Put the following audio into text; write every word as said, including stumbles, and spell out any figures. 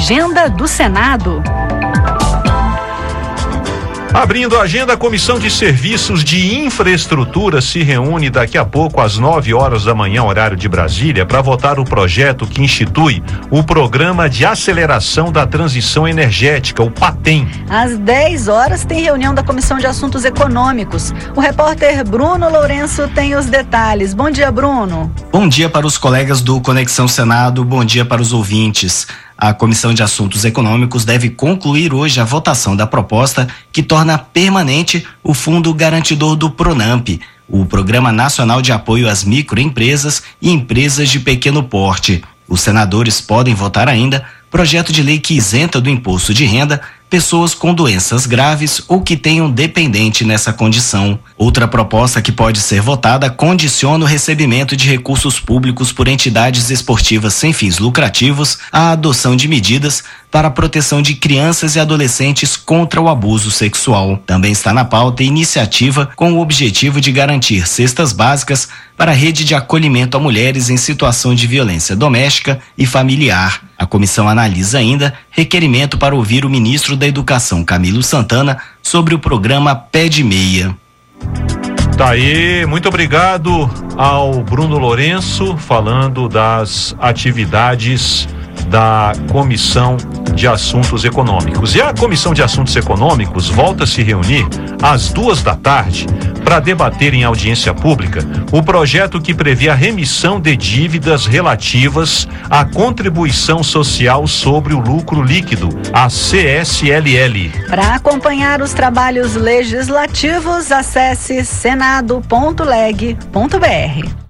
Agenda do Senado. Abrindo a agenda, a Comissão de Serviços de Infraestrutura se reúne daqui a pouco às nove horas da manhã, horário de Brasília, para votar o projeto que institui o Programa de Aceleração da Transição Energética, o PATEM. Às dez horas tem reunião da Comissão de Assuntos Econômicos. O repórter Bruno Lourenço tem os detalhes. Bom dia, Bruno. Bom dia para os colegas do Conexão Senado, bom dia para os ouvintes. A Comissão de Assuntos Econômicos deve concluir hoje a votação da proposta que torna permanente o Fundo Garantidor do PRONAMP, o Programa Nacional de Apoio às Microempresas e Empresas de Pequeno Porte. Os senadores podem votar ainda projeto de lei que isenta do imposto de renda pessoas com doenças graves ou que tenham dependente nessa condição. Outra proposta que pode ser votada condiciona o recebimento de recursos públicos por entidades esportivas sem fins lucrativos à adoção de medidas para a proteção de crianças e adolescentes contra o abuso sexual. Também está na pauta iniciativa com o objetivo de garantir cestas básicas para a rede de acolhimento a mulheres em situação de violência doméstica e familiar. A comissão analisa ainda requerimento para ouvir o ministro da Educação, Camilo Santana, sobre o programa Pé de Meia. Tá aí, muito obrigado ao Bruno Lourenço, falando das atividades da Comissão de Assuntos Econômicos. E a Comissão de Assuntos Econômicos volta a se reunir às duas da tarde para debater em audiência pública o projeto que prevê a remissão de dívidas relativas à contribuição social sobre o lucro líquido, a C S L L. Para acompanhar os trabalhos legislativos, acesse senado ponto leg ponto br.